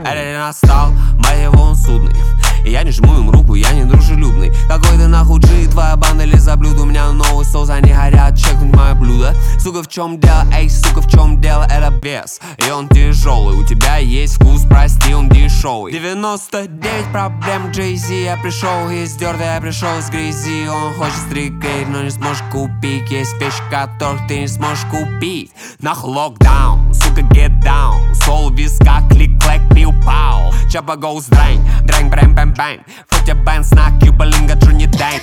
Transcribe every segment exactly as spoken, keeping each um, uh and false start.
Это день настал, мать его, он судный. И я не жму им руку, я не дружелюбный. Какой ты нахуй джи, твоя банда лизоблюд. У меня новый соус, они горят, чекнуть мое блюдо. Сука, в чем дело, эй, сука, в чем дело, это бес. И он тяжелый, у тебя есть вкус, прости, он дешевый. девяносто девять проблем Джей-Зи. Я пришел из дёрта, я пришел из грязи. Он хочет стрикейт, но не сможешь купить. Есть вещи, которых ты не сможешь купить. Нахуй локдаун, сука, get down. Сол в висках, клик-клэк, пиу-пау. Чапа гоус дрэнь, дрэнь, брэм, бэм, бэм. Футя бэнс на Кьюба, линга, Джуни Дэнь.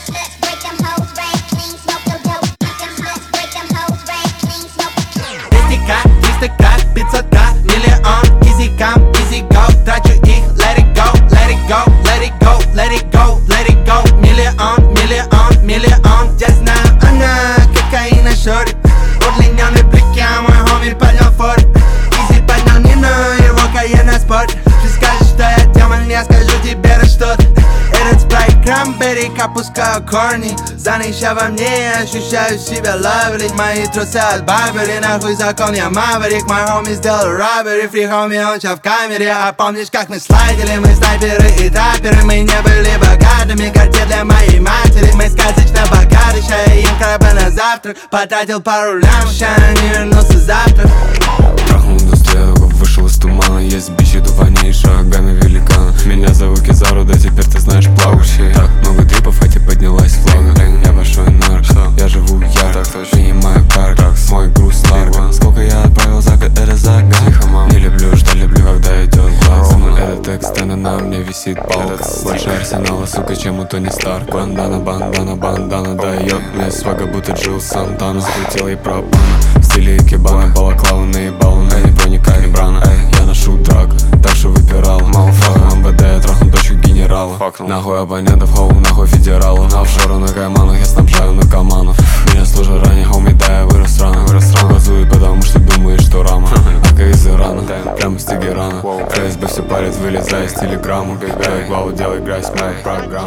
пятьсот миллион, easy come, easy go. Трачу их, let it go, let it go, let it go, let it go, let it go. Миллион, миллион, миллион. Я знаю, она кокаина шорит. Удлиненный брики, а мой хоми поднял форт. Easy поднял Нину, его каена спорт. Ты скажешь, что я демон, я скажу тебе раз что-то. Этот спрайт крамбери, опускаю корни. Занища во мне, ощущаю себя лаври. Мои трусы от Барбери, нахуй закон, я маврик. Мой хоми сделал роббери, фри хоми, он ща в камере. А помнишь, как мы слайдили, мы снайперы и трапперы. Мы не были богатыми, карте для моей матери. Мы сказочно богаты, ща я им краба на завтрак. Потратил пару лям, ща не вернулся завтра. Трахнул индустрию, вышел из тумана. Есть бесиду воней шагами великана. Меня зовут Кизару, да теперь ты знаешь плавающий. Так много трипов, а тебе поднялась флага. Я большой нарк, я живу ярко, принимаю карк. Мой груз ларго, сколько я отправил за год, это загадка. Не люблю, что люблю, когда идет глаз. Этот текст, а на мне висит палка. Больше арсенала, сука, чем у Тони Старк. Бандана, бандана, бандана, да ёб. Мне свага, будто Джилл Сантана. Скрутила и пропана, в стиле икебана. Балаклава наебала, эй, не проникай, не брана. Эй, я ношу драка, так что выпирал. Малфак, МВД, я трахну дочку генерала. Нахуй абонентов, хоу, нахуй федералов. Офшоры на кайманах, я снабжаю наркоманов. Меня служат ранее, хоуми, да, я вырос рано. Газую, потому что думаешь, что рама. Ака из Ирана, прямо с Тегерана. ФСБ все парит, вылезай из телеграмму. Делай главу, делай грязь, моя программа.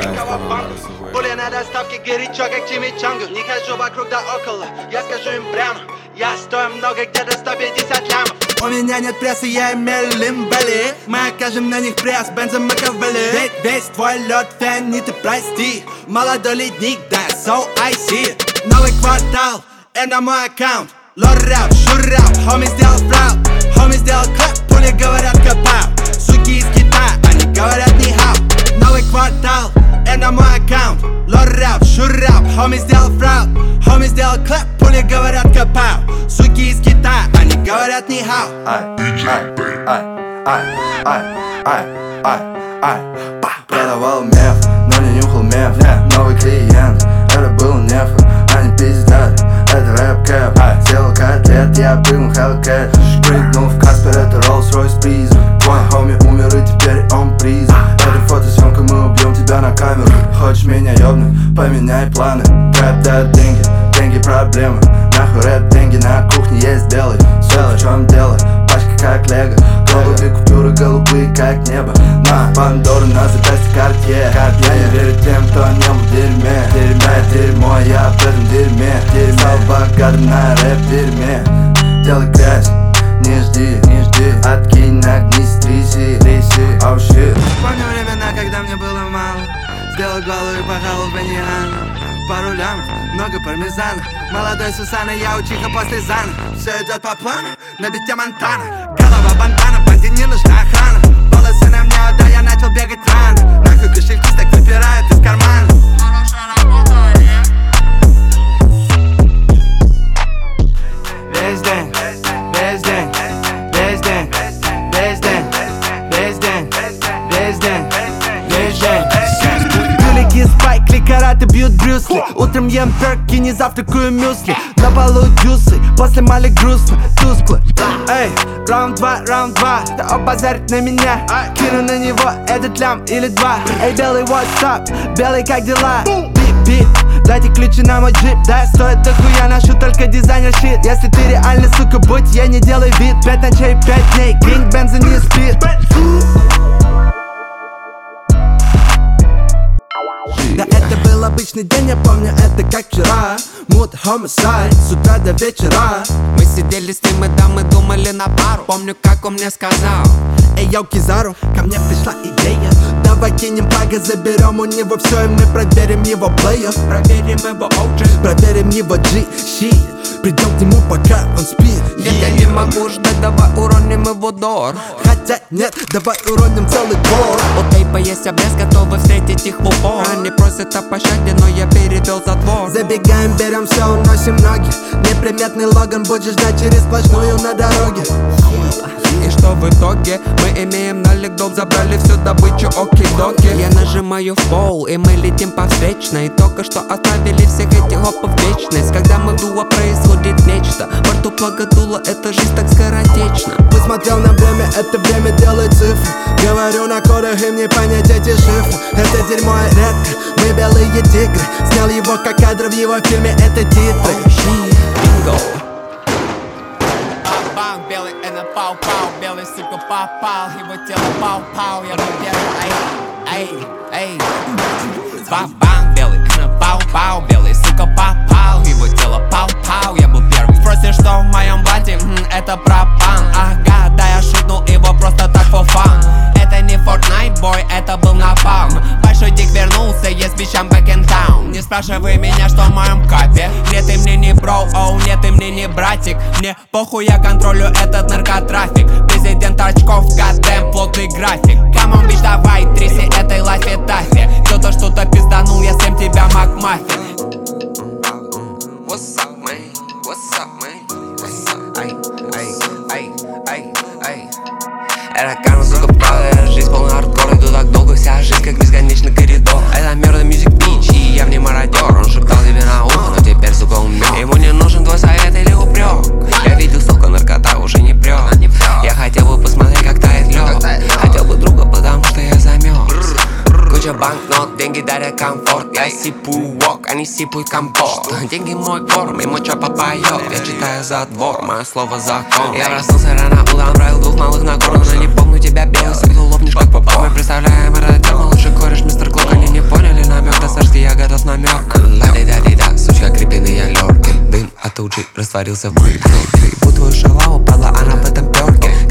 Более на доставке горячо, как чимичангу. Не хожу вокруг да около, я скажу им прямо. Я стою много, где-то сто пятьдесят лямов. У меня нет прессы, я имею лимбели. Мы окажем на них пресс, бензом Макавелли. Весь, весь твой лед фен, не ты прости. Молодой ледник, да, so I see. Новый квартал, это мой аккаунт. Лор-рэп, шур-рэп, хоми сделал фраут. Хоми сделал клэп, пули говорят капау. Суки из Китая, они говорят ни хау. Новый квартал, это мой аккаунт. Лор-рэп, шур-рэп, хоми сделал фраут. Хоми сделал клэп, пули говорят капау. Суки из Китая, они говорят ни хау. Ай, ай, ай, ай, ай, ай, ай. Продавал меф, но не нюхал меф. Новый клиент, это был неф. Они пиздят, это рэп-кэп. Сел котлет, я прыгнул Hellcat. Прыгнул в Каспер, это Rolls-Royce призрак. Твой хоми умер и теперь он призрак. Это фотосъемка, мы убьем тебя на камеру. Хочешь меня ёбнуть, поменяй планы. Рэп дает деньги, деньги проблемы. Нахуй рэп, деньги на кухне есть белый. Все, в чем дело, пачка как лего. Голубые купюры, голубые как небо. На Пандору, на запястье Картье. Я не верю тем, кто не был в дерьме. Дерьме, дерьмо, я в этом дерьме. Стал богатым на рэп-дерьме. Делай грязь, не жди, не жди. Откинь, нагнись, тряси, тряси, oh shit. Помню времена, когда мне было мало. Сделал голову и пахал в баньяна. Пару лямов, много пармезана. Молодой Сусана, я учиха после Зана. Все идет по плану, на бите Монтана. Голова бандана, банде не нужна охрана. Волосы на мне, да я начал бегать рано. Нахуй кошельки так выпирают из кармана. Весь день, весь день, весь день, весь день, весь день, весь день, весь день. Кулики, спайкли, караты бьют Брюсли. Утром ем перки, не завтракаю мюсли. На полу дюсы, после мали грустно, тускло. Эй, раунд два, раунд два. Да обозарит на меня, кину на него этот лям или два. Эй, белый, what's up? Белый, как дела? Бип-бип, дайте ключи на мой джип. Да, стоит дохуя, ношу только дизайнер щит. Если ты реально, сука, будь, я не делай вид. Пять ночей, пять дней, кинг бенза не спит. Да, это был обычный день, я помню это как вчера. Муд, homicide, с утра до вечера. Мы сидели с ним и да, мы думали на пару. Помню, как он мне сказал: Эй, йоу, Кизару, ко мне пришла идея. Давай кинем пага, заберем у него все, и мы проверим его плеер. Проверим его оу джи, проверим его джи, щит. Придем к нему, пока он спит. Нет, я не могу ждать, давай уроним его дор. Хотя нет, давай уроним целый двор. У тейпа есть обрез, готовы встретить их в упор. Они просят о пощаде, но я перевел затвор. Забегаем, берем все, уносим ноги. Неприметный Логан будет ждать через сплошную на дороге. И что в итоге? Мы имеем налик дом, забрали всю добычу, оки-доки. Я нажимаю в пол, и мы летим по встречной. Только что оставили всех этих хопов в вечность. Когда мы в дуо, происходит нечто. Во рту погодуло, эта жизнь так скоротечна. Посмотрел на время, это время делает цифры. Говорю на кодах, им не понять эти шифры. Это дерьмо редко, мы белые тигры. Снял его как кадр в его фильме, это титры. Бинго. Бам, белый, это пау-пау, белый, сука, попал, его тело пау-пау, я был первый, эй, эй, эй. Бам-бам, белый, это пау-пау, белый, сука, попал, его тело пау-пау, я был первый. Спросишь, что в моем блате, хм, это пропан. Ага, да, я шутнул его просто так for fun. Это не Fortnite, бой, это был напалм. Большой дик вернулся, есть bitch, I'm back in town. Не спрашивай меня, что в моем капе. Нет, ты мне не бро, оу, нет, ты мне не братик. Мне похуй, я контролю этот наркотрафик. Президент очков, goddamn, плотный график. Come on, bitch, давай, тряси этой лафи-тафи. Кто-то что-то пизданул, я съем тебя, Макмаффин. What's up, man? What's up, man? What's up? Ай, ай, ай, ай, ай. Это карма, сука, правда, это жизнь полная хардкора. Иду так долго, вся жизнь как бесконечный коридор. Это Murder Music Beach, и я в ней мародер. Он шептал тебе на ухо, но теперь, сука, умер. Ему не нужен твой совет или упрек. Я видел, сука, наркота уже не прет. Я хотел бы посмотреть, как тает лед. Хотел бы друга, потому что я замерз. Куча банкнот, деньги дарят комфорт. Я сипую вок, они сипают компот. Деньги мой корм, и мой чопа поет. Я читаю затвор, мое слово закон. Я проснулся рано утром, правил двух малых на гору. Но не помню тебя, белый, сок, ты лопнешь как попал. Мы представляем этот дом, лучший кореш, мистер Клок. Они не поняли намек, до царский я готов намек. Ла-ди-да-ди-да, сучка, крепленный я лёрки. Дым от уджи растворился в пыль. Ебу твою шалаву, падла, она в этом пёрке.